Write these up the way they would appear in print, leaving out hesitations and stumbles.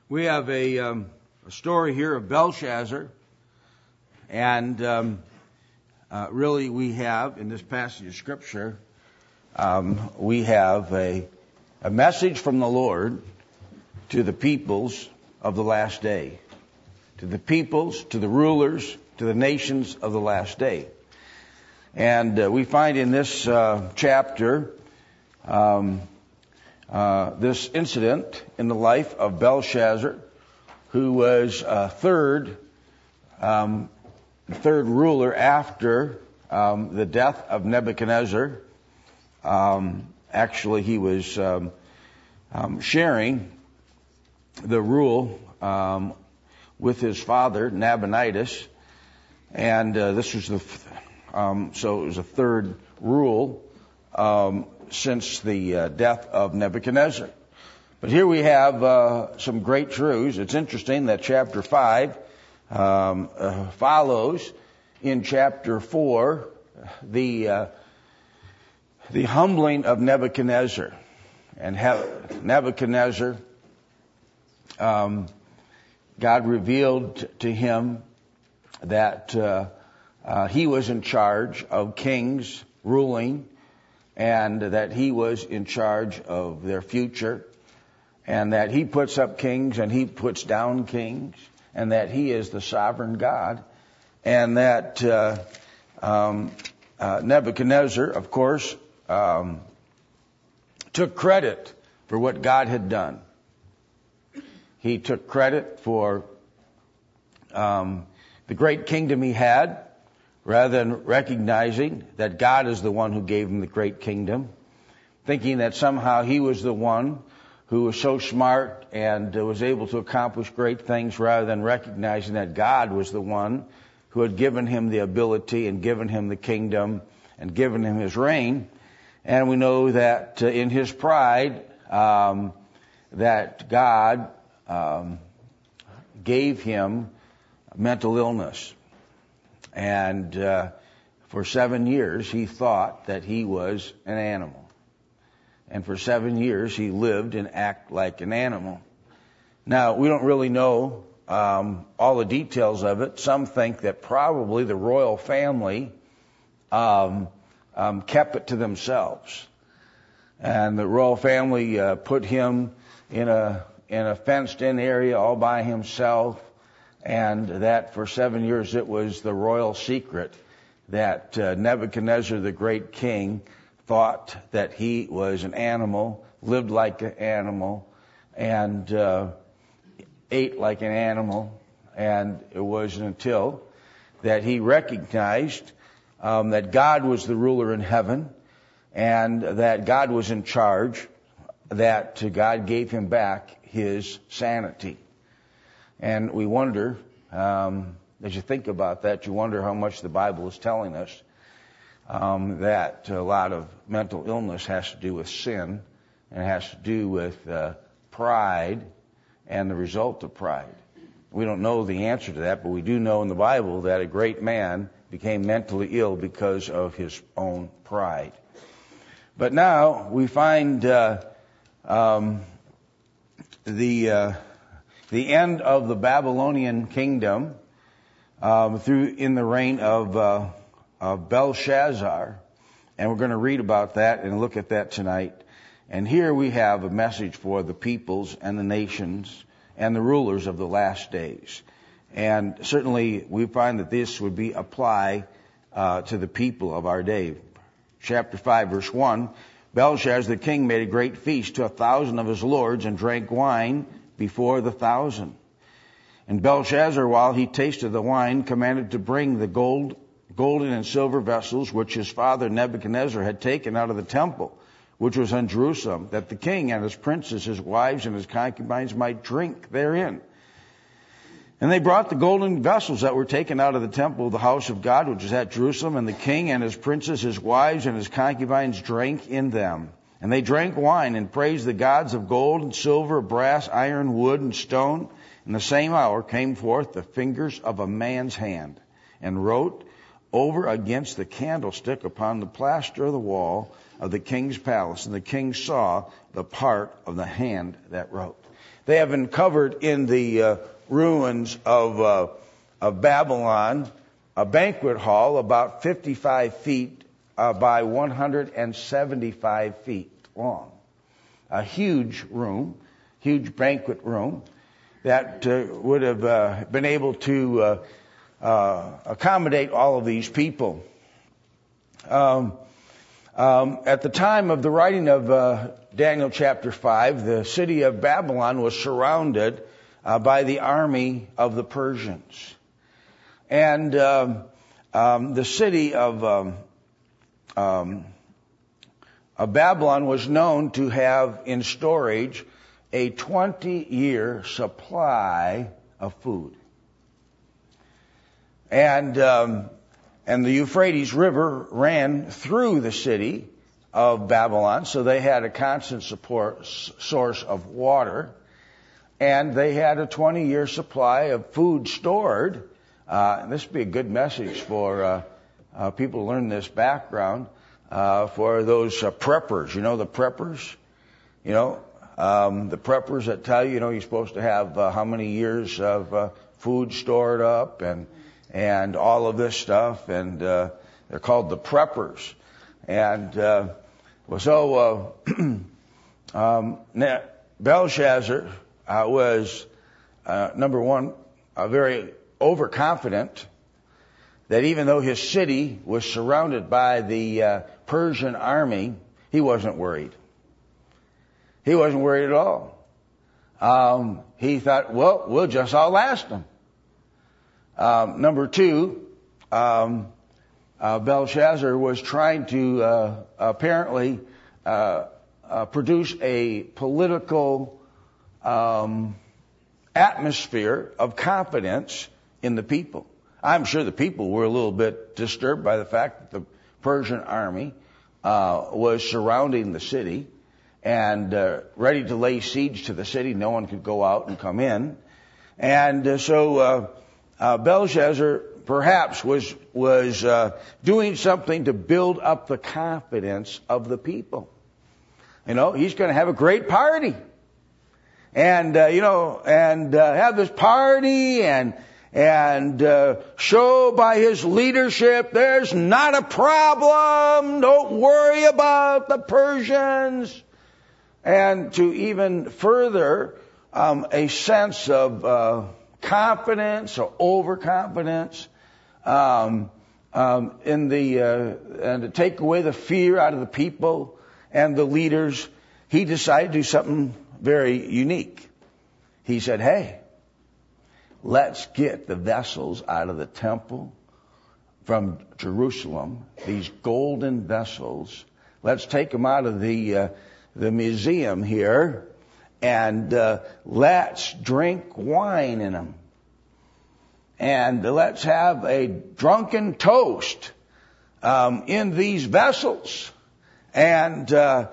We have a story here of Belshazzar, and really we have, in this passage of Scripture, we have a message from the Lord to the peoples of the last day, to the peoples, to the rulers, to the nations of the last day. And we find in this chapter this incident in the life of Belshazzar, who was third ruler after the death of Nebuchadnezzar. Actually, he was sharing the rule with his father Nabonidus, and this was so it was a third rule since the death of Nebuchadnezzar. But here we have some great truths. It's interesting that chapter 5 follows in chapter 4 the humbling of Nebuchadnezzar. And Nebuchadnezzar, God revealed to him that he was in charge of kings ruling, and that he was in charge of their future, and that he puts up kings and he puts down kings, and that he is the sovereign God, and that Nebuchadnezzar, of course, took credit for what God had done. He took credit for the great kingdom he had, rather than recognizing that God is the one who gave him the great kingdom, thinking that somehow he was the one who was so smart and was able to accomplish great things, rather than recognizing that God was the one who had given him the ability and given him the kingdom and given him his reign. And we know that in his pride, that God gave him mental illness. And for 7 years, he thought that he was an animal. And for 7 years, he lived and acted like an animal. Now, we don't really know all the details of it. Some think that probably the royal family kept it to themselves. And the royal family put him in a fenced-in area all by himself. And that for 7 years it was the royal secret that Nebuchadnezzar, the great king, thought that he was an animal, lived like an animal, and ate like an animal. And it wasn't until that he recognized that God was the ruler in heaven and that God was in charge, that God gave him back his sanity. And we wonder, as you think about that, you wonder how much the Bible is telling us that a lot of mental illness has to do with sin, and has to do with pride and the result of pride. We don't know the answer to that, but we do know in the Bible that a great man became mentally ill because of his own pride. But now we find the end of the Babylonian kingdom in the reign of Belshazzar, and we're going to read about that and look at that tonight. And here we have a message for the peoples and the nations and the rulers of the last days. And certainly we find that this would be applied to the people of our day. Chapter 5, verse 1, Belshazzar the king made a great feast to 1,000 of his lords and drank wine before the 1,000. And Belshazzar, while he tasted the wine, commanded to bring the golden and silver vessels which his father Nebuchadnezzar had taken out of the temple, which was in Jerusalem, that the king and his princes, his wives, and his concubines might drink therein. And they brought the golden vessels that were taken out of the temple of the house of God, which is at Jerusalem, and the king and his princes, his wives, and his concubines drank in them. And they drank wine and praised the gods of gold and silver, brass, iron, wood, and stone. In the same hour came forth the fingers of a man's hand, and wrote over against the candlestick upon the plaster of the wall of the king's palace, and the king saw the part of the hand that wrote. They have uncovered in the ruins of Babylon a banquet hall about 55 feet by 175 feet long. A huge room, huge banquet room that would have been able to accommodate all of these people. At the time of the writing of Daniel chapter 5, the city of Babylon was surrounded by the army of the Persians. And the city of Babylon was known to have in storage a 20-year supply of food. And the Euphrates River ran through the city of Babylon, so they had a constant source of water, and they had a 20-year supply of food stored. This would be a good message for people to learn this background, for those preppers. You know the preppers? You know, the preppers that tell you, you're supposed to have how many years of food stored up and all of this stuff, and they're called the preppers. And Belshazzar was, number one, very overconfident that even though his city was surrounded by the Persian army, he wasn't worried. He wasn't worried at all. He thought, well, we'll just outlast them. Number two, Belshazzar was trying to apparently produce a political atmosphere of confidence in the people. I'm sure the people were a little bit disturbed by the fact that the Persian army was surrounding the city and ready to lay siege to the city. No one could go out and come in. And so Belshazzar perhaps was doing something to build up the confidence of the people. He's going to have a great party. And have this party and show by his leadership there's not a problem. Don't worry about the Persians. And to even further a sense of confidence or overconfidence and to take away the fear out of the people and the leaders, he decided to do something very unique. He said, hey, let's get the vessels out of the temple from Jerusalem, these golden vessels. Let's take them out of the museum here, and let's drink wine in them. And let's have a drunken toast in these vessels. And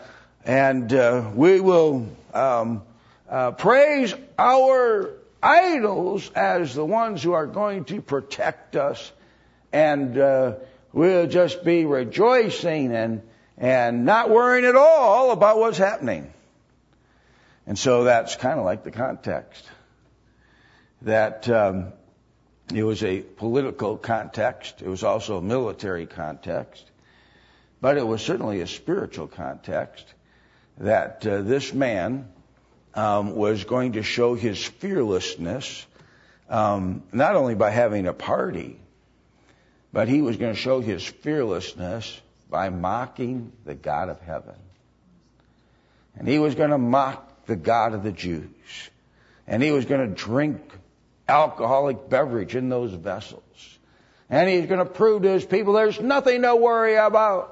we will praise our idols as the ones who are going to protect us. And we'll just be rejoicing and not worrying at all about what's happening. And so that's kind of like the context. That it was a political context. It was also a military context. But it was certainly a spiritual context that this man was going to show his fearlessness, not only by having a party, but he was going to show his fearlessness by mocking the God of heaven. And he was going to mock the God of the Jews. And he was going to drink alcoholic beverage in those vessels. And he's going to prove to his people there's nothing to worry about.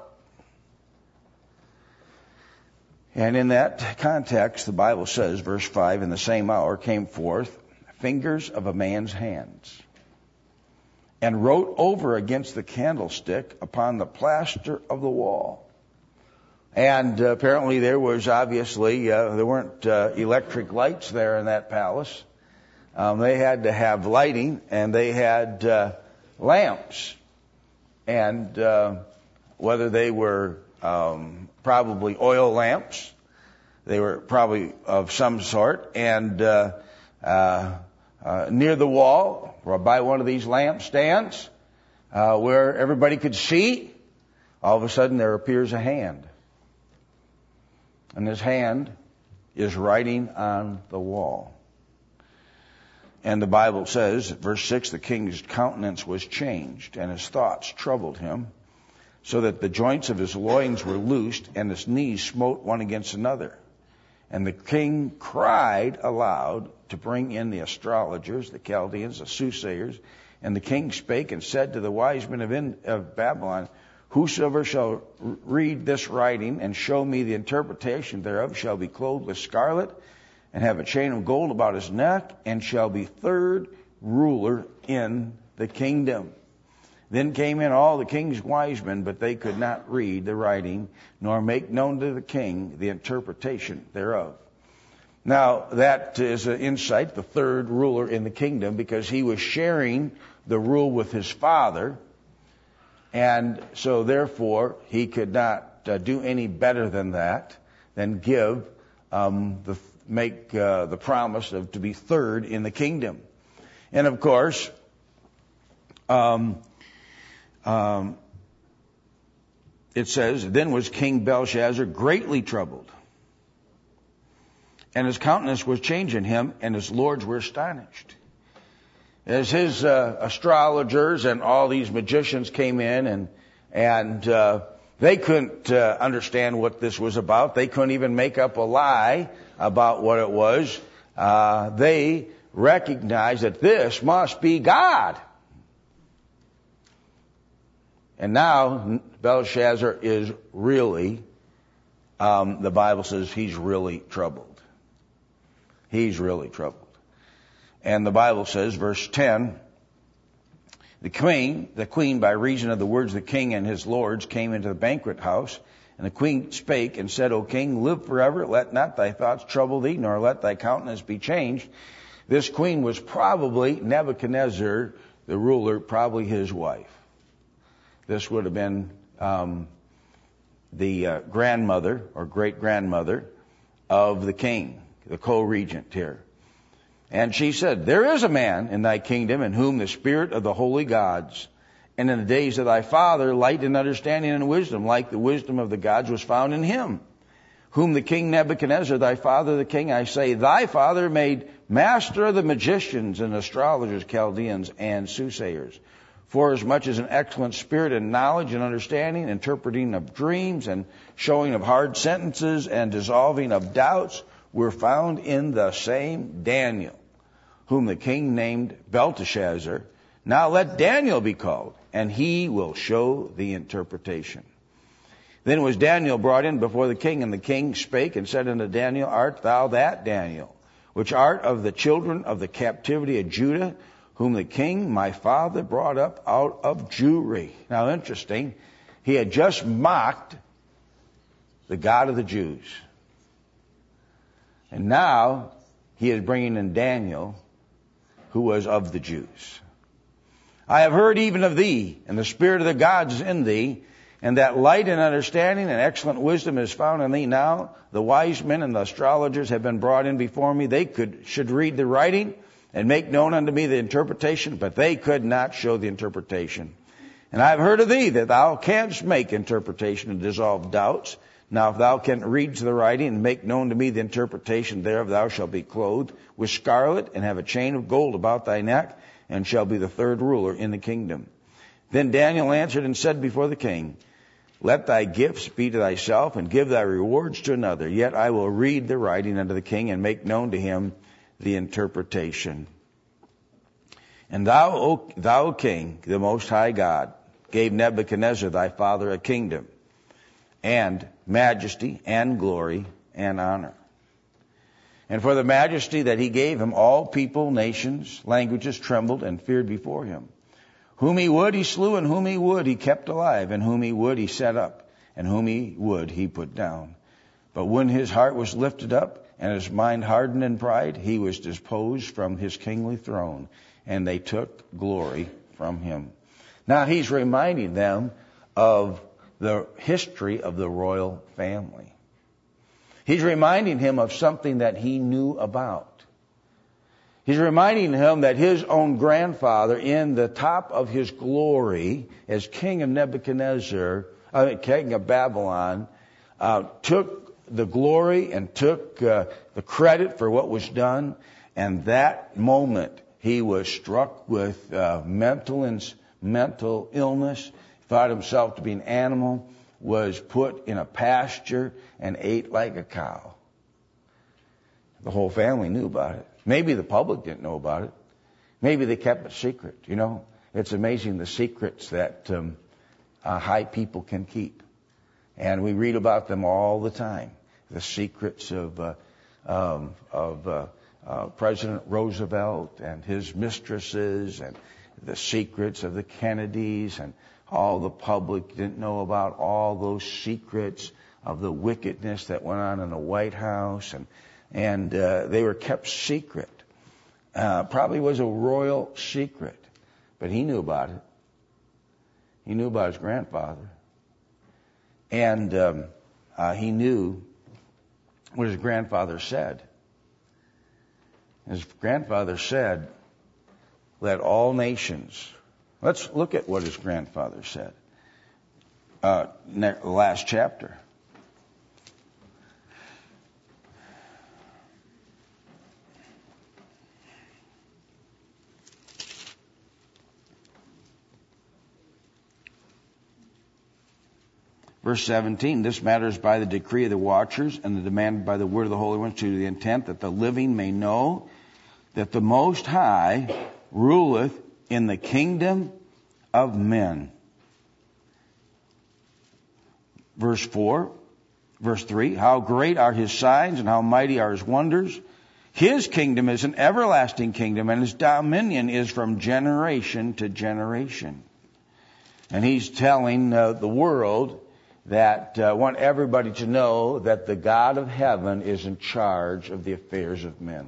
And in that context, the Bible says, verse 5, in the same hour came forth fingers of a man's hands, and wrote over against the candlestick upon the plaster of the wall. And apparently there was obviously, there weren't electric lights there in that palace. They had to have lighting, and they had lamps. and whether they were probably oil lamps, they were probably of some sort, and near the wall, or by one of these lampstands, where everybody could see, all of a sudden there appears a hand. And this hand is writing on the wall. And the Bible says, verse 6, the king's countenance was changed, and his thoughts troubled him, so that the joints of his loins were loosed, and his knees smote one against another. And the king cried aloud to bring in the astrologers, the Chaldeans, the soothsayers. And the king spake and said to the wise men of Babylon, whosoever shall read this writing and show me the interpretation thereof shall be clothed with scarlet and have a chain of gold about his neck, and shall be third ruler in the kingdom. Then came in all the king's wise men, but they could not read the writing, nor make known to the king the interpretation thereof. Now, that is an insight, the third ruler in the kingdom, because he was sharing the rule with his father, and so therefore he could not do any better than that, than give make the promise of to be third in the kingdom. And of course, it says, then was King Belshazzar greatly troubled, and his countenance was changed in him, and his lords were astonished. As his astrologers and all these magicians came in, and they couldn't understand what this was about. They couldn't even make up a lie about what it was. They recognized that this must be God. And now Belshazzar is really, the Bible says he's really troubled. He's really troubled. And the Bible says, verse 10, the queen, by reason of the words of the king and his lords, came into the banquet house. And the queen spake and said, O king, live forever. Let not thy thoughts trouble thee, nor let thy countenance be changed. This queen was probably Nebuchadnezzar, the ruler, probably his wife. This would have been the grandmother or great-grandmother of the king, the co-regent here. And she said, there is a man in thy kingdom in whom the spirit of the holy gods, and in the days of thy father, light and understanding and wisdom, like the wisdom of the gods, was found in him. Whom the king Nebuchadnezzar, thy father the king, I say, thy father made master of the magicians and astrologers, Chaldeans, and soothsayers. For as much as an excellent spirit and knowledge and understanding, interpreting of dreams and showing of hard sentences and dissolving of doubts, were found in the same Daniel, whom the king named Belteshazzar. Now let Daniel be called, and he will show the interpretation. Then was Daniel brought in before the king, and the king spake and said unto Daniel, art thou that Daniel, which art of the children of the captivity of Judah, whom the king my father brought up out of Jewry? Now interesting, he had just mocked the God of the Jews. And now he is bringing in Daniel, who was of the Jews. I have heard even of thee, and the spirit of the gods is in thee, and that light and understanding and excellent wisdom is found in thee. Now the wise men and the astrologers have been brought in before me. They should read the writing and make known unto me the interpretation, but they could not show the interpretation. And I have heard of thee that thou canst make interpretation and dissolve doubts. Now if thou canst read the writing and make known to me the interpretation thereof, thou shalt be clothed with scarlet and have a chain of gold about thy neck, and shall be the third ruler in the kingdom. Then Daniel answered and said before the king, let thy gifts be to thyself, and give thy rewards to another. Yet I will read the writing unto the king, and make known to him the interpretation. And thou, O king, the most high God, gave Nebuchadnezzar thy father a kingdom, and majesty, and glory, and honor. And for the majesty that he gave him, all people, nations, languages trembled and feared before him. Whom he would, he slew, and whom he would, he kept alive, and whom he would, he set up, and whom he would, he put down. But when his heart was lifted up, and his mind hardened in pride, he was disposed from his kingly throne, and they took glory from him. Now he's reminding them of the history of the royal family. He's reminding him of something that he knew about. He's reminding him that his own grandfather, in the top of his glory as king of king of Babylon, took the glory and took the credit for what was done. And that moment, he was struck with mental illness, thought himself to be an animal, was put in a pasture and ate like a cow. The whole family knew about it. Maybe the public didn't know about it. Maybe they kept it secret. You know, it's amazing the secrets that high people can keep. And we read about them all the time. The secrets of President Roosevelt and his mistresses, and the secrets of the Kennedys, and all the public didn't know about all those secrets of the wickedness that went on in the White House, and they were kept secret. Probably was a royal secret, but he knew about it. He knew about his grandfather, and he knew what his grandfather said. His grandfather said, "Let all nations." Let's look at what his grandfather said. The last chapter. Verse 17, this matter is by the decree of the watchers and the demand by the word of the Holy Ones, to the intent that the living may know that the Most High ruleth in the kingdom of men. Verse 3, how great are his signs and how mighty are his wonders. His kingdom is an everlasting kingdom, and his dominion is from generation to generation. And he's telling the world that want everybody to know that the God of heaven is in charge of the affairs of men.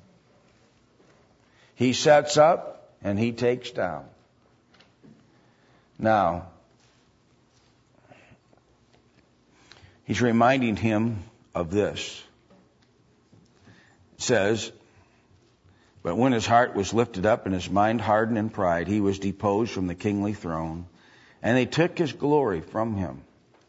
He sets up and he takes down. Now, he's reminding him of this. It says, but when his heart was lifted up and his mind hardened in pride, he was deposed from the kingly throne, and they took his glory from him.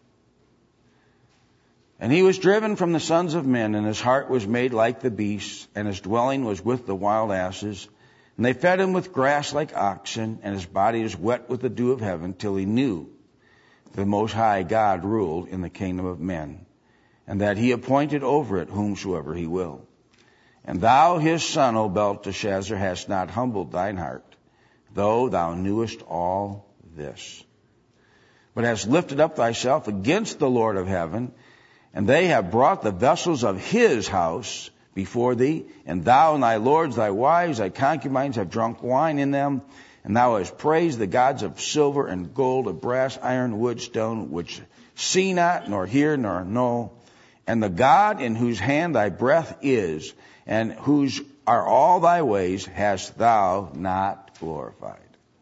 And he was driven from the sons of men, and his heart was made like the beasts, and his dwelling was with the wild asses. And they fed him with grass like oxen, and his body was wet with the dew of heaven, till he knew the Most High God ruled in the kingdom of men, and that he appointed over it whomsoever he will. And thou, his son, O Belteshazzar, hast not humbled thine heart, though thou knewest all this, but hast lifted up thyself against the Lord of heaven. And they have brought the vessels of his house before thee, and thou and thy lords, thy wives, thy concubines have drunk wine in them, and thou hast praised the gods of silver and gold, of brass, iron, wood, stone, which see not, nor hear, nor know. And the God in whose hand thy breath is, and whose are all thy ways, hast thou not glorified.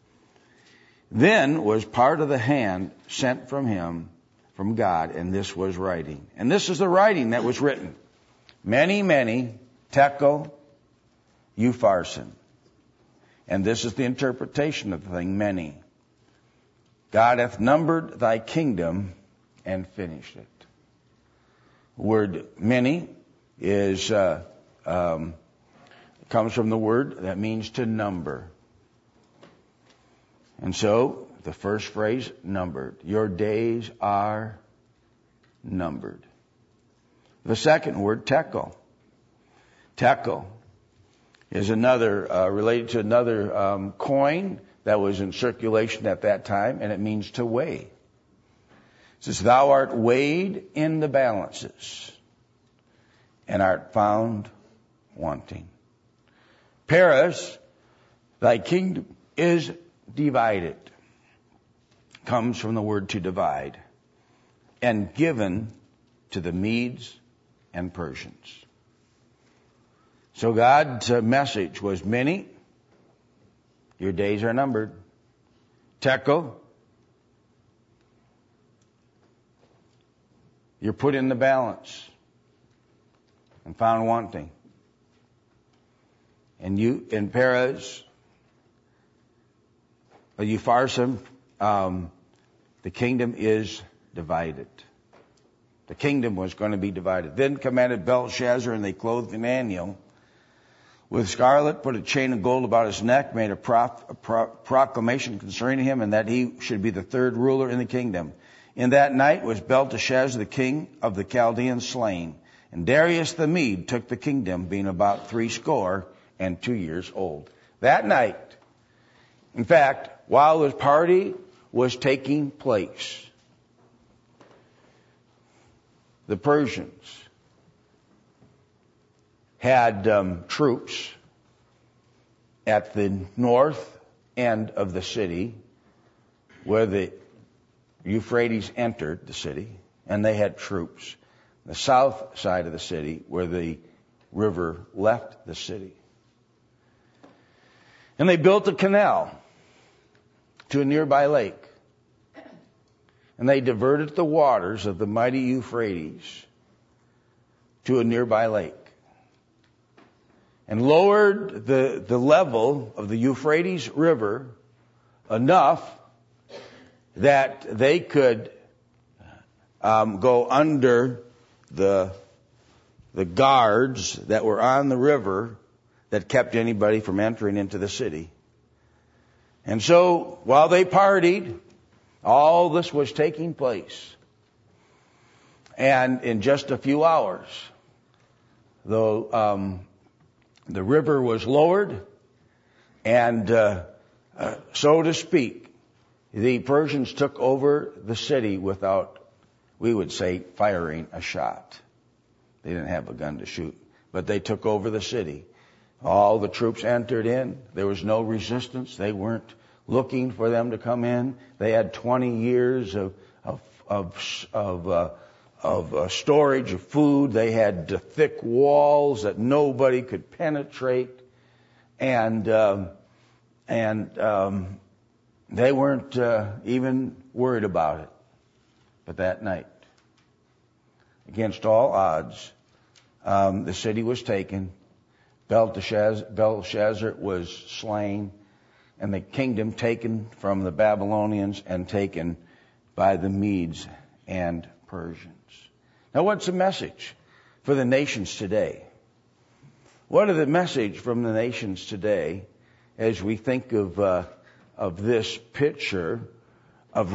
Then was part of the hand sent from him, from God, and this was writing. And this is the writing that was written. Many, many, tekel, upharsin. And this is the interpretation of the thing, many. God hath numbered thy kingdom and finished it. The word many is comes from the word that means to number. And so, the first phrase, numbered. Your days are numbered. The second word, tekel. Tekel is another, related to another coin that was in circulation at that time, and it means to weigh. It says, thou art weighed in the balances, and art found wanting. Paris, thy kingdom is divided. Comes from the word to divide, and given to the Medes and Persians. So God's message was many, your days are numbered. Tekel, you're put in the balance and found wanting. And you, in Perez, Upharsim, the kingdom is divided. The kingdom was going to be divided. Then commanded Belshazzar, and they clothed Daniel with scarlet, put a chain of gold about his neck, made a proclamation concerning him, and that he should be the third ruler in the kingdom. In that night was Belteshazzar, the king of the Chaldeans, slain. And Darius the Mede took the kingdom, being about 62 years old. That night, in fact, while this party was taking place, the Persians had troops at the north end of the city where the Euphrates entered the city, and they had troops the south side of the city where the river left the city. And they built a canal to a nearby lake. And they diverted the waters of the mighty Euphrates to a nearby lake. And lowered the level of the Euphrates River enough that they could go under the guards that were on the river that kept anybody from entering into the city. And so, while they partied, all this was taking place. And in just a few hours, the river was lowered, and so to speak, the Persians took over the city without, we would say, firing a shot. They didn't have a gun to shoot, but they took over the city. All the troops entered in. There was no resistance. They weren't looking for them to come in. They had 20 years of storage of food. They had thick walls that nobody could penetrate, and they weren't even worried about it. But that night, against all odds, the city was taken. Belshazzar was slain, and the kingdom taken from the Babylonians and taken by the Medes and Persians. Now, what's the message for the nations today? What are the message from the nations today as we think of this picture of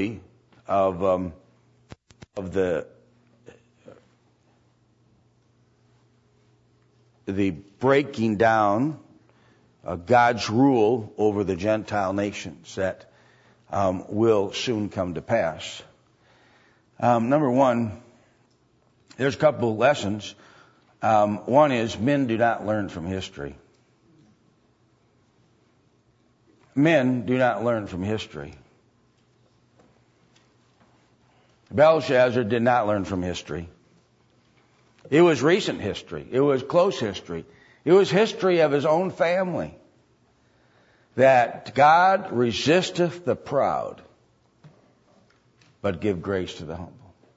the breaking down God's rule over the Gentile nations that will soon come to pass? Number one, there's a couple of lessons. One is men do not learn from history. Men do not learn from history. Belshazzar did not learn from history. It was recent history. It was close history. It was history of his own family. That God resisteth the proud, but give grace to the humble.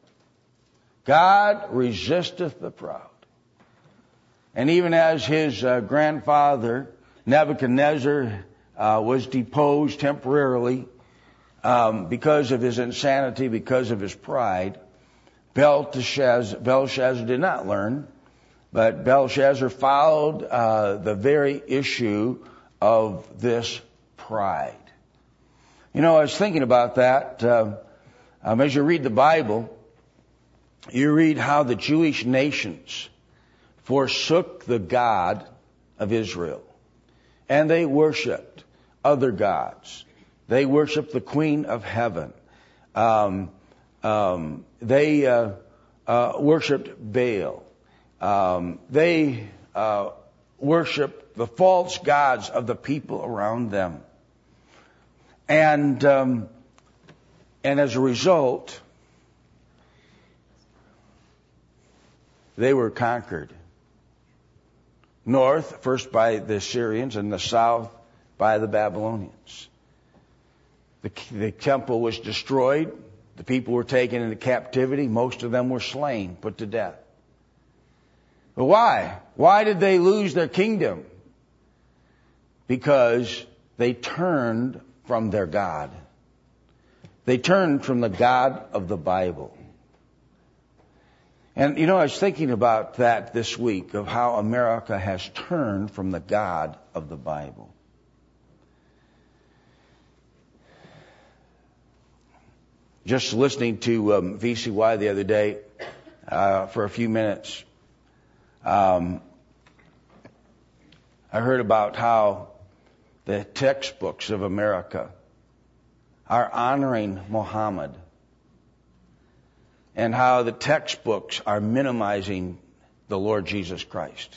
God resisteth the proud. And even as his grandfather, Nebuchadnezzar, was deposed temporarily because of his insanity, because of his pride, Belshazzar did not learn, but Belshazzar followed the very issue of this pride. You know, I was thinking about that. As you read the Bible, you read how the Jewish nations forsook the God of Israel, and they worshipped other gods. They worshipped the Queen of Heaven. They worshipped Baal. They worshipped the false gods of the people around them. And as a result, they were conquered. North, first by the Assyrians, and the south by the Babylonians. The temple was destroyed. The people were taken into captivity. Most of them were slain, put to death. But why? Why did they lose their kingdom? Because they turned from their God. They turned from the God of the Bible. And I was thinking about that this week, of how America has turned from the God of the Bible. Just listening to VCY the other day for a few minutes, I heard about how the textbooks of America are honoring Muhammad, and how the textbooks are minimizing the Lord Jesus Christ.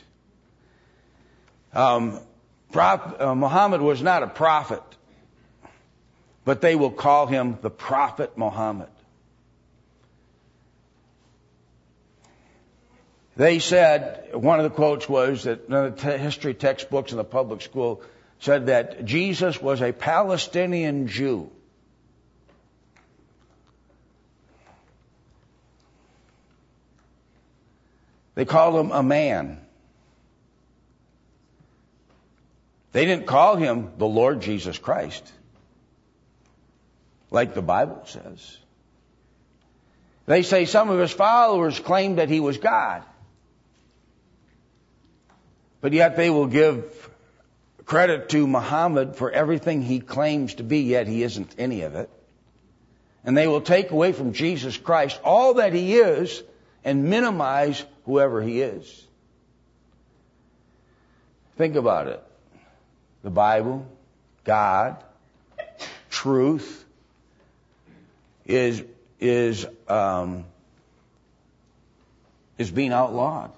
Muhammad was not a prophet, but they will call him the Prophet Muhammad. They said, one of the quotes was that none of the history textbooks in the public school said that Jesus was a Palestinian Jew. They called him a man. They didn't call him the Lord Jesus Christ, like the Bible says. They say some of his followers claimed that he was God. But yet they will give credit to Muhammad for everything he claims to be, yet he isn't any of it. And they will take away from Jesus Christ all that he is and minimize whoever he is. Think about it. The Bible, God, truth is being outlawed.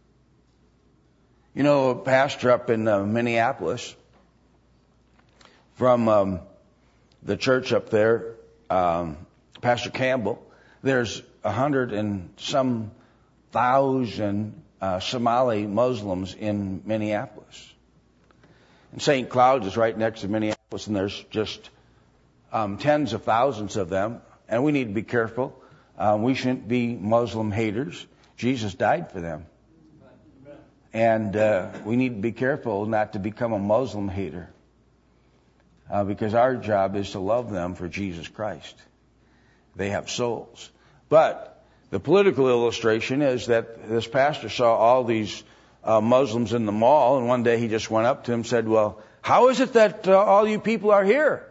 A pastor up in Minneapolis, from the church up there, Pastor Campbell, there's 100 and some thousand Somali Muslims in Minneapolis. And St. Cloud is right next to Minneapolis, and there's just tens of thousands of them. And we need to be careful. We shouldn't be Muslim haters. Jesus died for them. And we need to be careful not to become a Muslim hater, because our job is to love them for Jesus Christ. They have souls. But the political illustration is that this pastor saw all these Muslims in the mall, and one day he just went up to them and said, "Well, how is it that all you people are here?"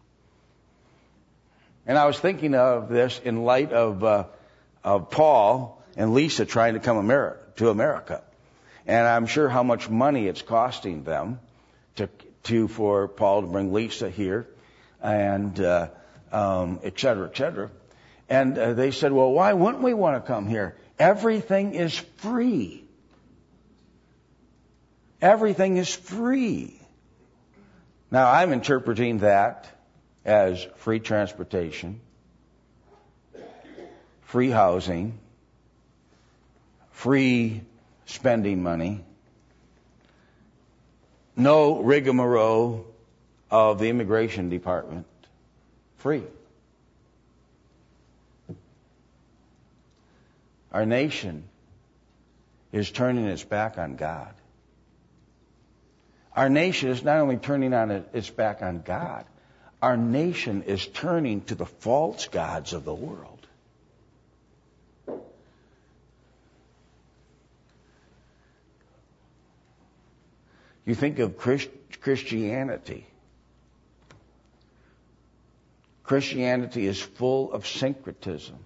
And I was thinking of this in light of Paul and Lisa trying to come to America. And I'm sure how much money it's costing them for Paul to bring Lisa here, and et cetera, et cetera. And they said, "Well, why wouldn't we want to come here? Everything is free. Everything is free." Now, I'm interpreting that as free transportation, free housing, free spending money, no rigmarole of the immigration department, free. Our nation is turning its back on God. Our nation is not only turning its back on God, our nation is turning to the false gods of the world. You think of Christianity. Christianity is full of syncretism.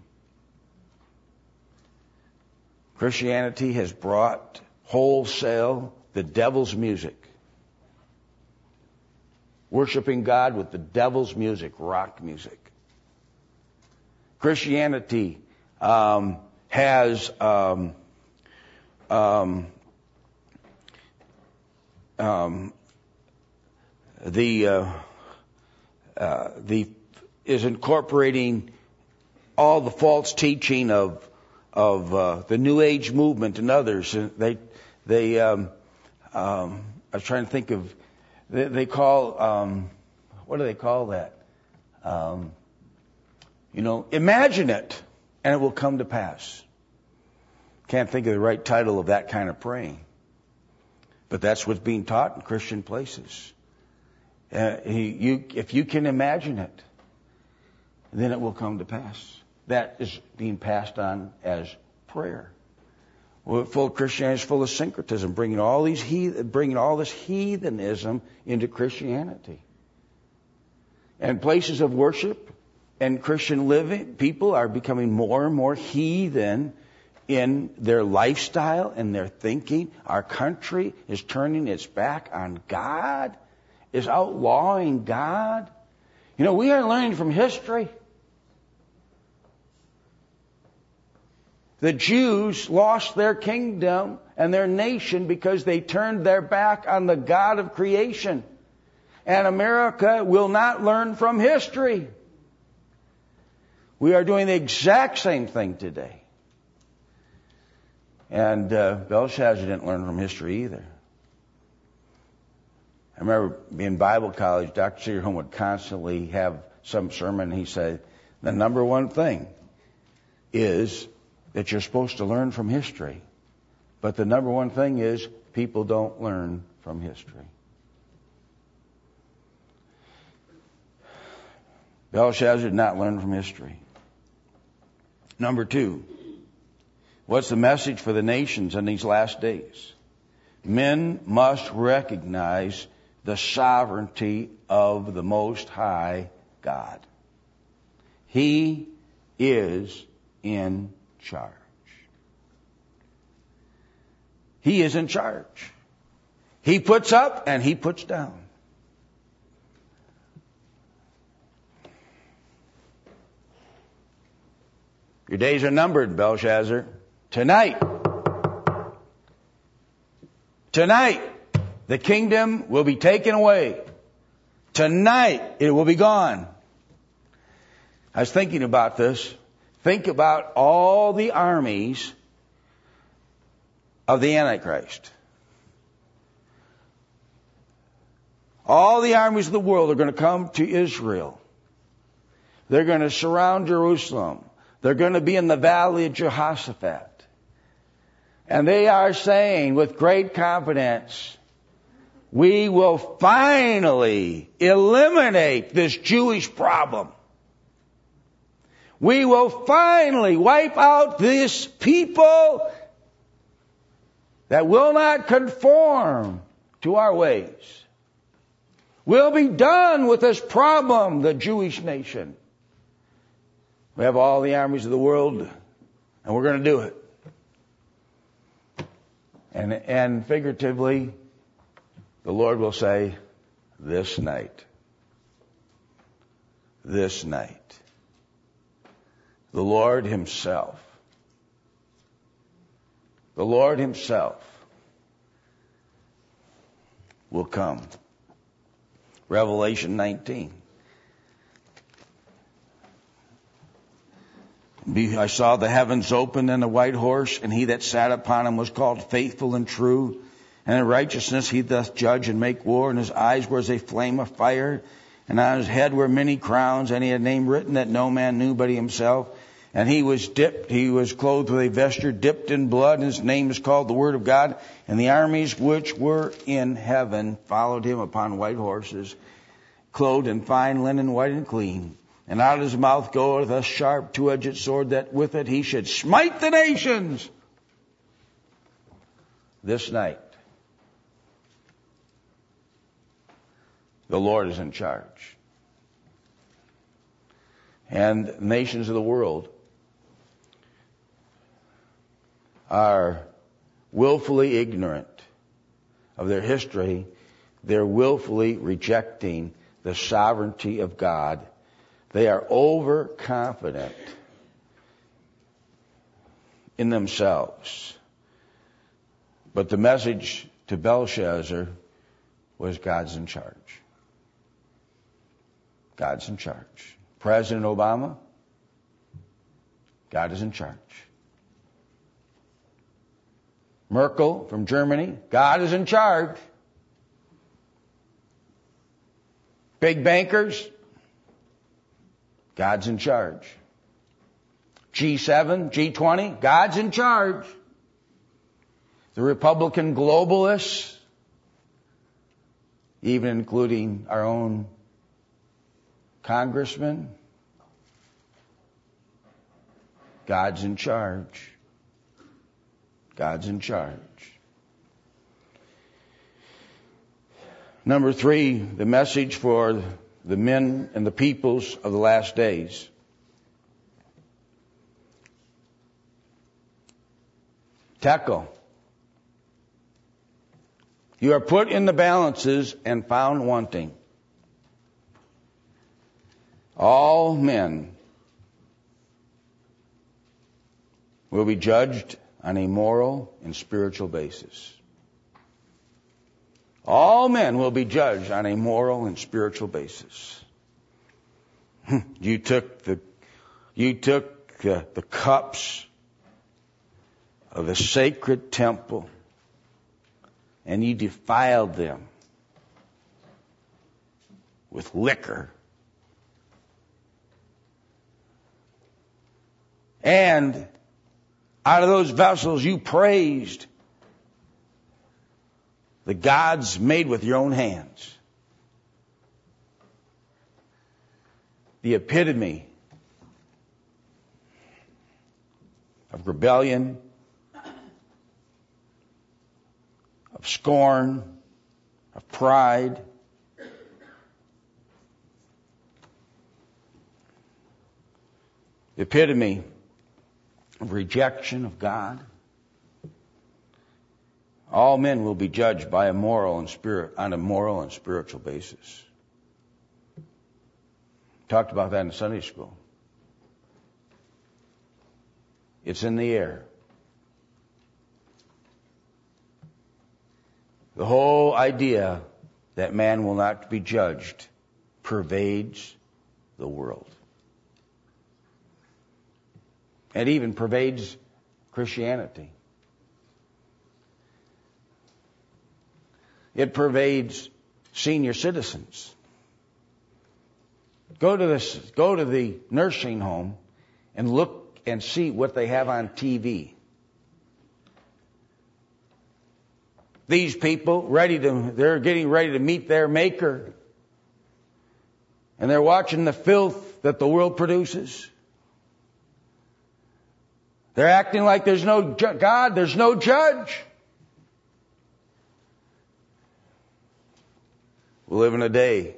Christianity has brought wholesale the devil's music. Worshiping God with the devil's music, rock music. Christianity has is incorporating all the false teaching of the New Age movement and others. I was trying to think of, they call, what do they call that? Imagine it, and it will come to pass. Can't think of the right title of that kind of praying. But that's what's being taught in Christian places. If you can imagine it, then it will come to pass. That is being passed on as prayer. Full Christianity is full of syncretism, bringing all this heathenism into Christianity. And places of worship and Christian living, people are becoming more and more heathen in their lifestyle and their thinking. Our country is turning its back on God, is outlawing God. We are learning from history. The Jews lost their kingdom and their nation because they turned their back on the God of creation. And America will not learn from history. We are doing the exact same thing today. And Belshazzar didn't learn from history either. I remember in Bible college, Dr. Cedarholm would constantly have some sermon. He said, the number one thing is that you're supposed to learn from history. But the number one thing is people don't learn from history. Belshazzar did not learn from history. Number two, what's the message for the nations in these last days? Men must recognize the sovereignty of the Most High God. He is in charge. He is in charge. He puts up and He puts down. Your days are numbered, Belshazzar. Tonight, the kingdom will be taken away. Tonight, it will be gone. I was thinking about this. Think about all the armies of the Antichrist. All the armies of the world are going to come to Israel. They're going to surround Jerusalem. They're going to be in the valley of Jehoshaphat. And they are saying with great confidence, we will finally eliminate this Jewish problem. We will finally wipe out this people that will not conform to our ways. We'll be done with this problem, the Jewish nation. We have all the armies of the world, and we're going to do it. And figuratively, the Lord will say, this night, the Lord Himself will come. Revelation 19. I saw the heavens opened and a white horse, and He that sat upon him was called Faithful and True. And in righteousness He doth judge and make war, and His eyes were as a flame of fire, and on His head were many crowns, and He had a name written that no man knew but Himself. And He was clothed with a vesture dipped in blood, and His name is called the Word of God. And the armies which were in heaven followed Him upon white horses, clothed in fine linen, white and clean. And out of His mouth goeth a sharp two-edged sword, that with it He should smite the nations. This night, the Lord is in charge. And nations of the world are willfully ignorant of their history. They're willfully rejecting the sovereignty of God. They are overconfident in themselves. But the message to Belshazzar was God's in charge. God's in charge. President Obama, God is in charge. Merkel from Germany, God is in charge. Big bankers, God's in charge. G7, G20, God's in charge. The Republican globalists, even including our own congressman, God's in charge. God's in charge. Number 3, the message for the men and the peoples of the last days. Tekel. You are put in the balances and found wanting. All men will be judged on a moral and spiritual basis. All men will be judged on a moral and spiritual basis. You took the cups of the sacred temple and you defiled them with liquor. And out of those vessels you praised the gods made with your own hands. The epitome of rebellion, of scorn, of pride. The epitome of rejection of God. All men will be judged by on a moral and spiritual basis. Talked about that in Sunday school. It's in the air. The whole idea that man will not be judged pervades the world. It even pervades Christianity. It pervades senior citizens. Go to the nursing home and look and see what they have on TV. These people they're getting ready to meet their Maker. And they're watching the filth that the world produces. They're acting like there's no God, there's no judge. We live in a day,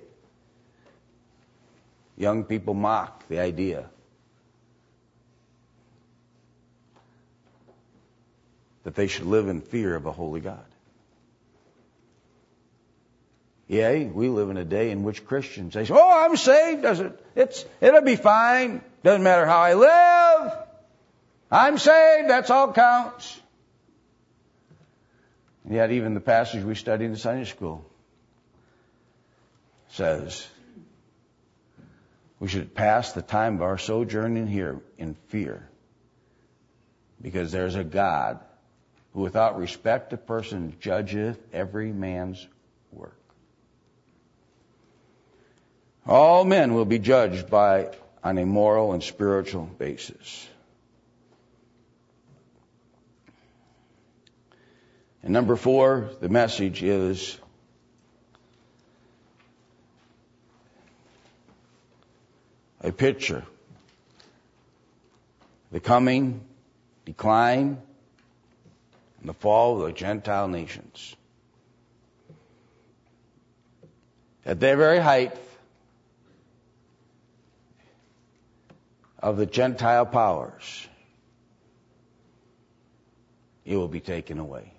young people mock the idea that they should live in fear of a holy God. Yea, we live in a day in which Christians say, "Oh, I'm saved. It'll be fine. Doesn't matter how I live. I'm saved. That's all counts." And yet, even the passage we studied in Sunday school says we should pass the time of our sojourning here in fear, because there's a God who without respect of person judgeth every man's work. All men will be judged on a moral and spiritual basis. And number 4, the message is a picture. The coming, decline, and the fall of the Gentile nations. At their very height of the Gentile powers, it will be taken away.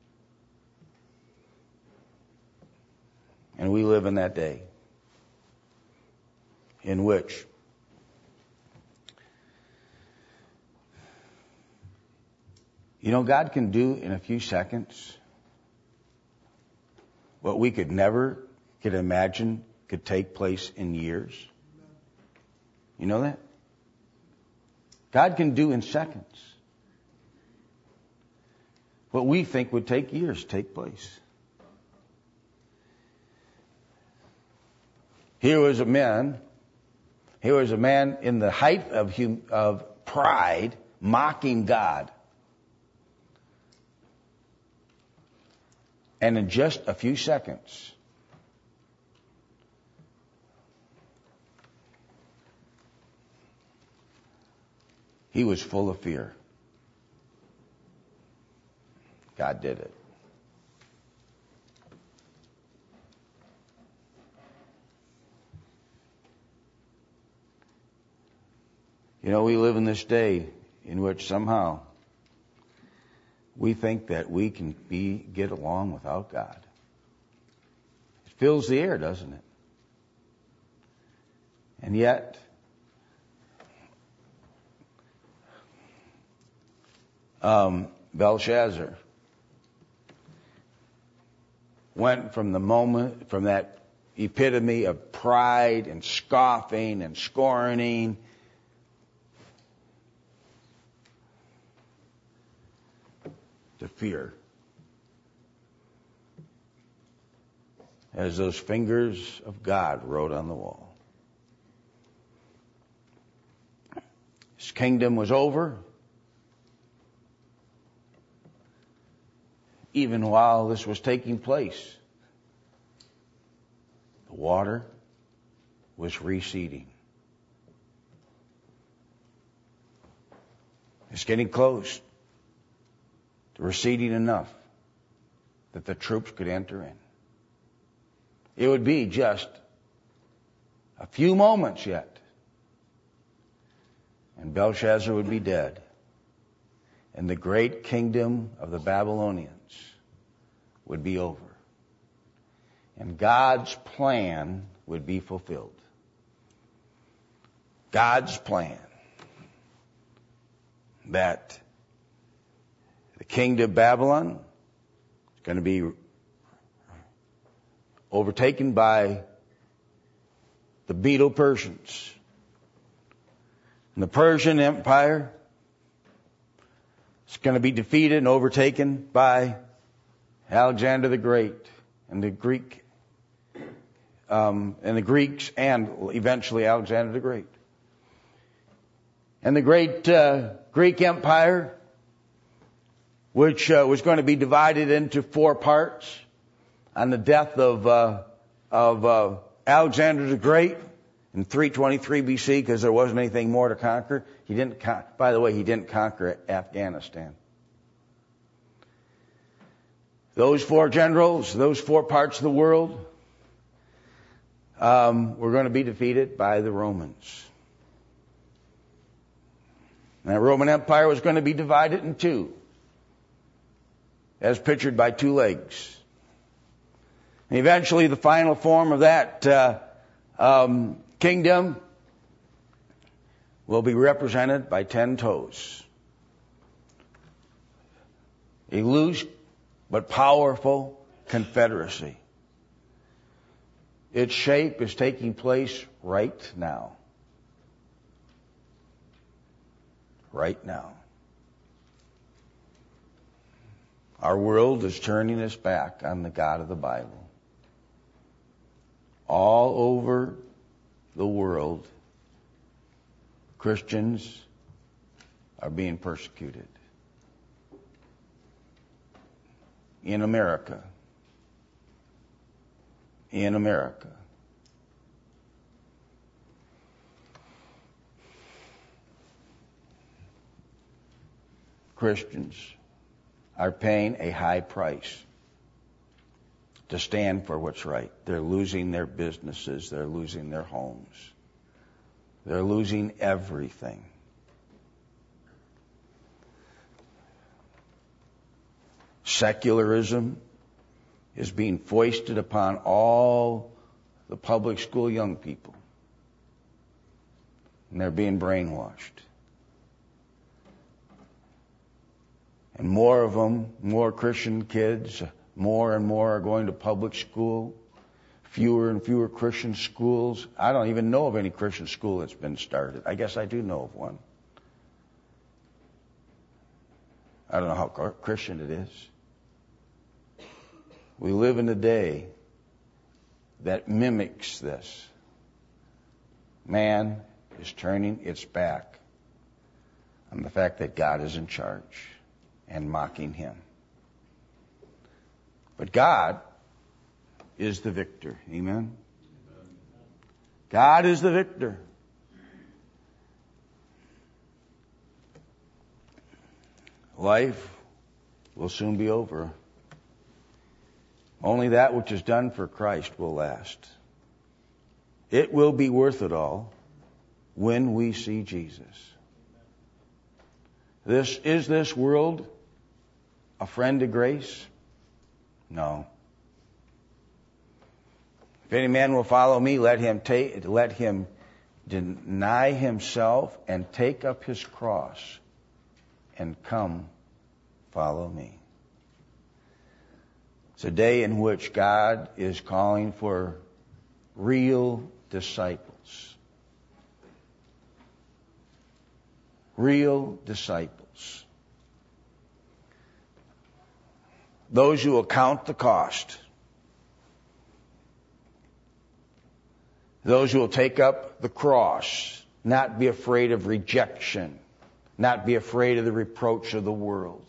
And we live in that day in which God can do in a few seconds what we could imagine could take place in years. You know that? God can do in seconds what we think would take years to take place. Here was a man He was a man in the height of pride, mocking God. And in just a few seconds, he was full of fear. God did it. You know, we live in this day in which somehow we think that we can get along without God. It fills the air, doesn't it? And yet, Belshazzar went from that epitome of pride and scoffing and scorning to fear. As those fingers of God wrote on the wall. His kingdom was over. Even while this was taking place, the water was receding. It's getting close to receding enough that the troops could enter in. It would be just a few moments yet, and Belshazzar would be dead, and the great kingdom of the Babylonians would be over. And God's plan would be fulfilled. God's plan that the kingdom of Babylon is going to be overtaken by the Medo-Persians. And the Persian Empire is going to be defeated and overtaken by Alexander the Great and the Greeks, and eventually Alexander the Great. And the great Greek Empire, which was going to be divided into 4 parts on the death of Alexander the Great in 323 BC, because there wasn't anything more to conquer. He didn't conquer Afghanistan. Those 4 generals, those 4 parts of the world, were going to be defeated by the Romans. And the Roman Empire was going to be divided in 2, as pictured by 2 legs. And eventually, the final form of that kingdom will be represented by 10 toes. A loose but powerful confederacy. Its shape is taking place right now. Right now. Our world is turning its back on the God of the Bible. All over the world, Christians are being persecuted. In America. Christians are paying a high price to stand for what's right. They're losing their businesses. They're losing their homes. They're losing everything. Secularism is being foisted upon all the public school young people. And they're being brainwashed. And more of them, more Christian kids, more and more are going to public school. Fewer and fewer Christian schools. I don't even know of any Christian school that's been started. I guess I do know of one. I don't know how Christian it is. We live in a day that mimics this. man is turning its back on the fact that God is in charge and mocking him. But God is the victor. Amen? God is the victor. Life will soon be over. Only that which is done for Christ will last. It will be worth it all when we see Jesus. Is this world a friend to grace? No. If any man will follow me, let him deny himself and take up his cross and come follow me. It's a day in which God is calling for real disciples. Real disciples. Those who will count the cost. Those who will take up the cross, not be afraid of rejection, not be afraid of the reproach of the world,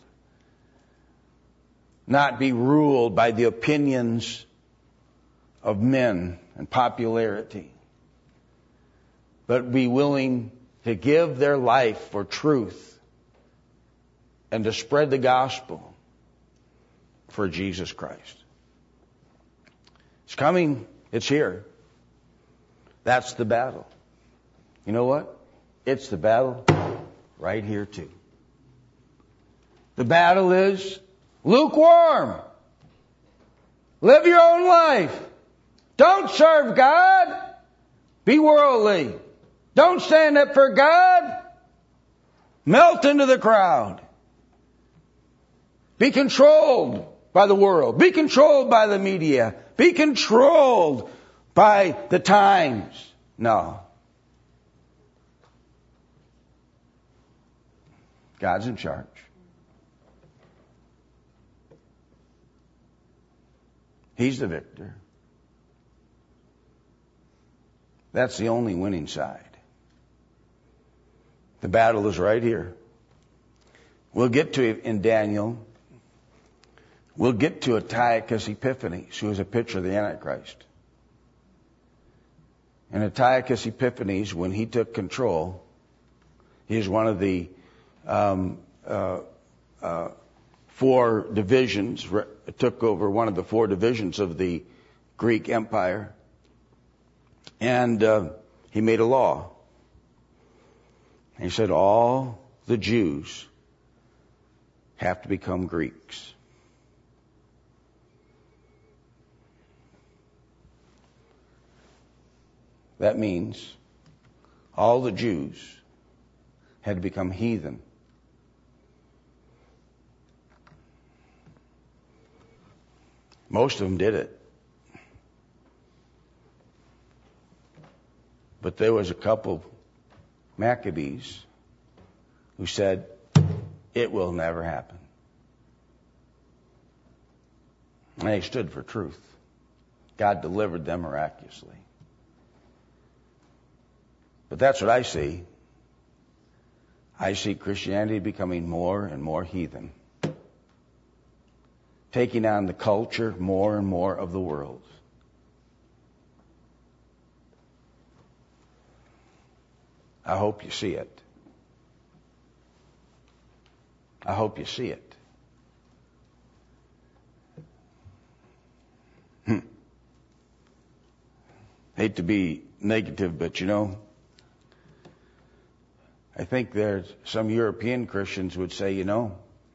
not be ruled by the opinions of men and popularity, but be willing to give their life for truth and to spread the gospel for Jesus Christ. It's coming. It's here. That's the battle. You know what? It's the battle right here too. The battle is lukewarm. Live your own life. Don't serve God. Be worldly. Don't stand up for God. Melt into the crowd. Be controlled by the world. Be controlled by the media. Be controlled by the times. No. God's in charge. He's the victor. That's the only winning side. The battle is right here. We'll get to it in Daniel. We'll get to Antiochus Epiphanes, who is a picture of the Antichrist. And Antiochus Epiphanes, when he took control, he is one of the 4 divisions, took over one of the 4 divisions of the Greek Empire. And he made a law. He said all the Jews have to become Greeks. That means all the Jews had to become heathen. Most of them did it. But there was a couple Maccabees who said, it will never happen. And they stood for truth. God delivered them miraculously. But that's what I see. I see Christianity becoming more and more heathen. Taking on the culture more and more of the world. I hope you see it. I hope you see it. Hate to be negative, but you know, I think there's some European Christians would say, you know,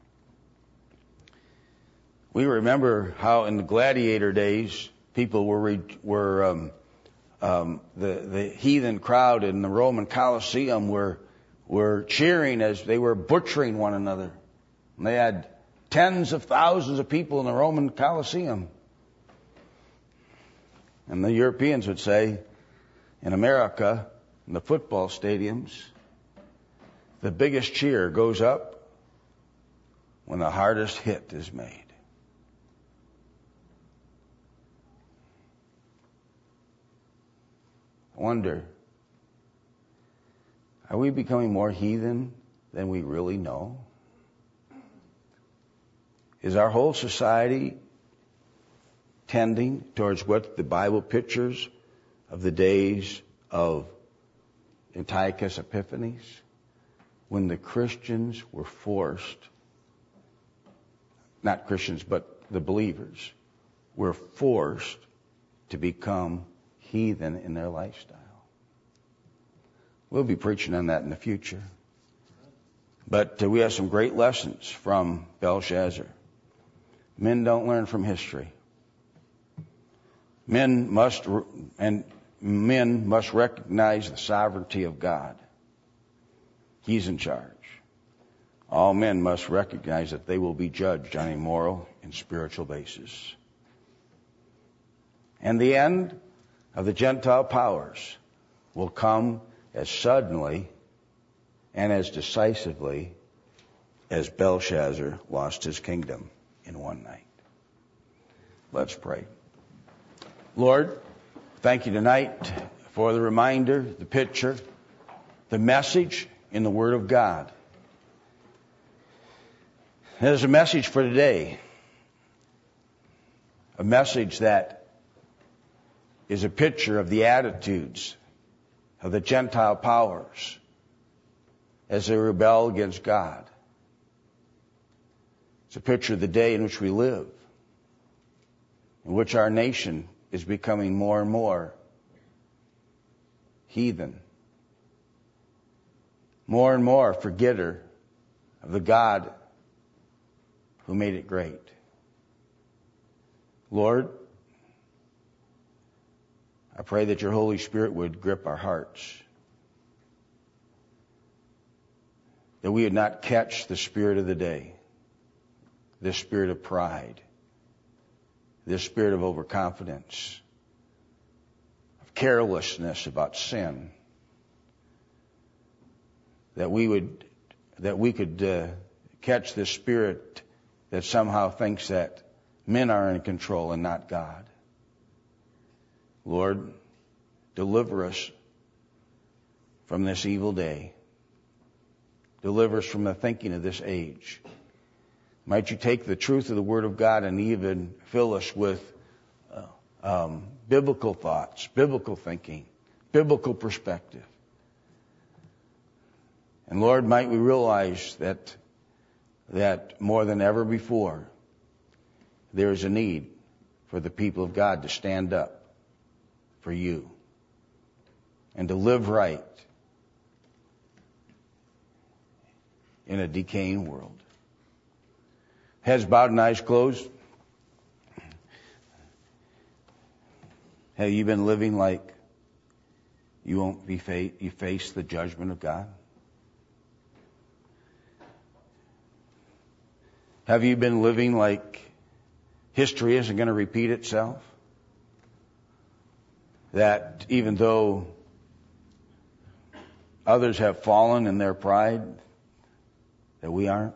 we remember how in the gladiator days people were the heathen crowd in the Roman Colosseum were cheering as they were butchering one another. And they had tens of thousands of people in the Roman Colosseum. And the Europeans would say, in America, in the football stadiums, the biggest cheer goes up when the hardest hit is made. I wonder Are we becoming more heathen than we really know? Is our whole society tending towards what the Bible pictures of the days of Antiochus Epiphanes, when the Christians were forced, not Christians, but the believers, were forced to become heathen in their lifestyle? We'll be preaching on that in the future. But we have some great lessons from Belshazzar. Men don't learn from history. Men must recognize the sovereignty of God. He's in charge. All men must recognize that they will be judged on a moral and spiritual basis. And the end of the Gentile powers will come as suddenly and as decisively as Belshazzar lost his kingdom in one night. Let's pray. Lord, thank you tonight for the reminder, the picture, the message in the Word of God. There's a message for today. A message that is a picture of the attitudes of the Gentile powers as they rebel against God. It's a picture of the day in which we live, in which our nation is becoming more and more heathen, more and more forgetter of the God who made it great. Lord, I pray that your Holy Spirit would grip our hearts, that we would not catch the spirit of the day, this spirit of pride, this spirit of overconfidence, of carelessness about sin, that we could catch this spirit that somehow thinks that men are in control and not God. Lord, deliver us from this evil day. Deliver us from the thinking of this age. Might you take the truth of the Word of God and even fill us with biblical thoughts, biblical thinking, biblical perspective. And Lord, might we realize that more than ever before, there is a need for the people of God to stand up for you and to live right in a decaying world. Heads bowed and eyes closed. Have you been living like you won't be you face the judgment of God? Have you been living like history isn't going to repeat itself? That even though others have fallen in their pride, that we aren't?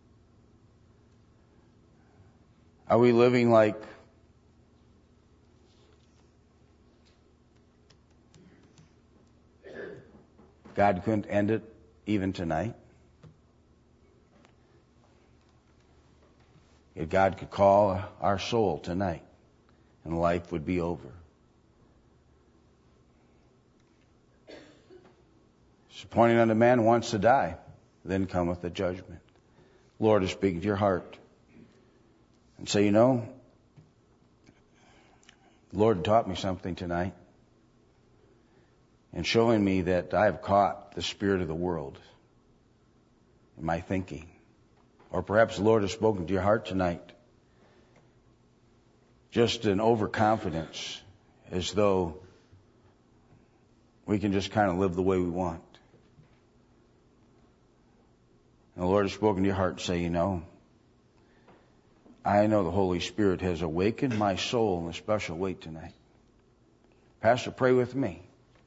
Are we living like God couldn't end it even tonight? If God could call our soul tonight and life would be over. It's appointed unto man once to die, then cometh the judgment. Lord is speaking to your heart. And say, you know, the Lord taught me something tonight and showing me that I have caught the spirit of the world in my thinking. Or perhaps the Lord has spoken to your heart tonight. Just an overconfidence, as though we can just kind of live the way we want. And the Lord has spoken to your heart and say, you know, I know the Holy Spirit has awakened my soul in a special way tonight. Pastor, pray with me.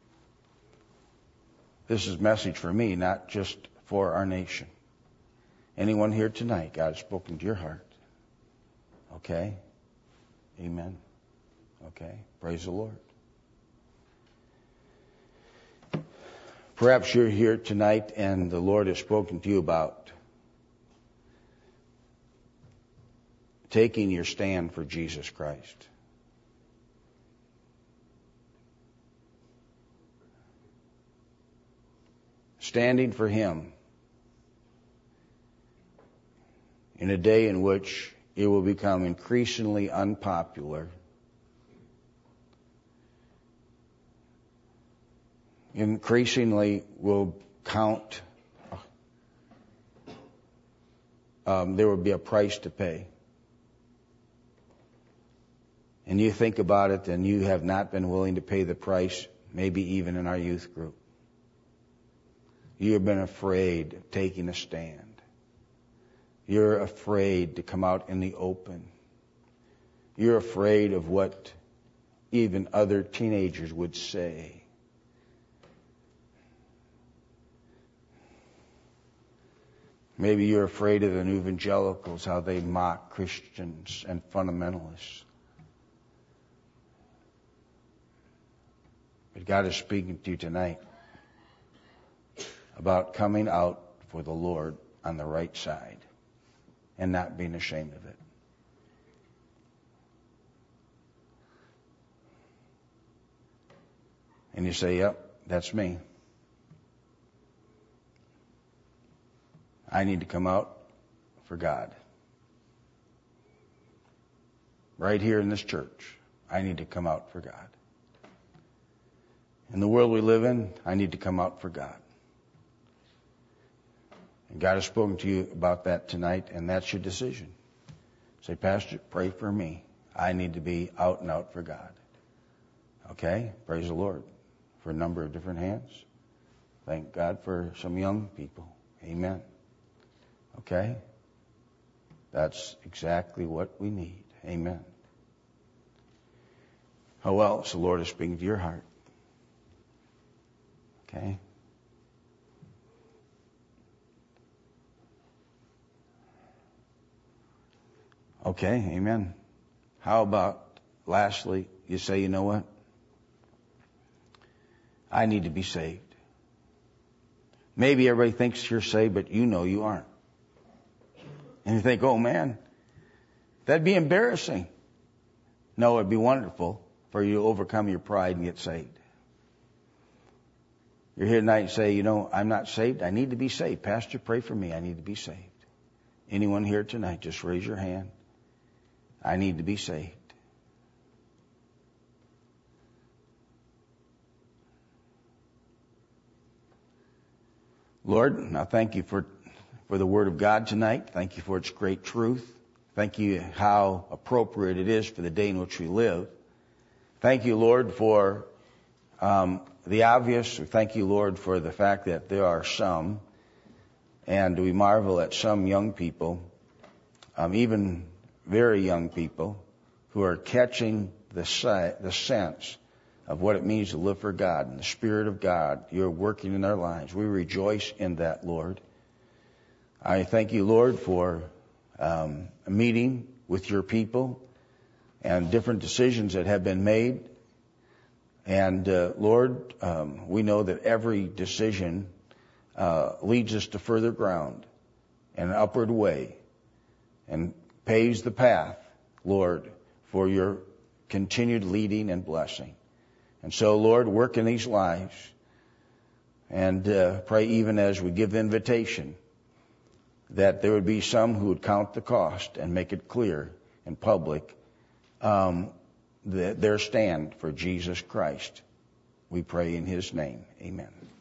This is a message for me, not just for our nation. Anyone here tonight, God has spoken to your heart. Okay? Amen. Okay? Praise the Lord. Perhaps you're here tonight and the Lord has spoken to you about taking your stand for Jesus Christ. Standing for Him in a day in which it will become increasingly unpopular, increasingly will count, there will be a price to pay. And you think about it, and you have not been willing to pay the price, maybe even in our youth group. You have been afraid of taking a stand. You're afraid to come out in the open. You're afraid of what even other teenagers would say. Maybe you're afraid of the evangelicals, how they mock Christians and fundamentalists. But God is speaking to you tonight about coming out for the Lord on the right side and not being ashamed of it. And you say, yep, that's me. I need to come out for God. Right here in this church, I need to come out for God. In the world we live in, I need to come out for God. And God has spoken to you about that tonight, and that's your decision. Say, Pastor, pray for me. I need to be out and out for God. Okay? Praise the Lord. For a number of different hands. Thank God for some young people. Amen. Okay? That's exactly what we need. Amen. How else the Lord is speaking to your heart? Okay? Okay, amen. How about, lastly, you say, you know what? I need to be saved. Maybe everybody thinks you're saved, but you know you aren't. And you think, oh man, that'd be embarrassing. No, it'd be wonderful for you to overcome your pride and get saved. You're here tonight and say, you know, I'm not saved. I need to be saved. Pastor, pray for me. I need to be saved. Anyone here tonight, just raise your hand. I need to be saved. Lord, now thank you for the Word of God tonight. Thank you for its great truth. Thank you how appropriate it is for the day in which we live. Thank you, Lord, for the obvious. Thank you, Lord, for the fact that there are some, and we marvel at some young people, even very young people, who are catching the sense of what it means to live for God and the Spirit of God. You're working in their lives. We rejoice in that, Lord. I thank you, Lord, for a meeting with your people and different decisions that have been made. And Lord, we know that every decision leads us to further ground and an upward way and paves the path, Lord, for your continued leading and blessing. And so, Lord, work in these lives and pray even as we give the invitation that there would be some who would count the cost and make it clear in public their stand for Jesus Christ. We pray in His name. Amen.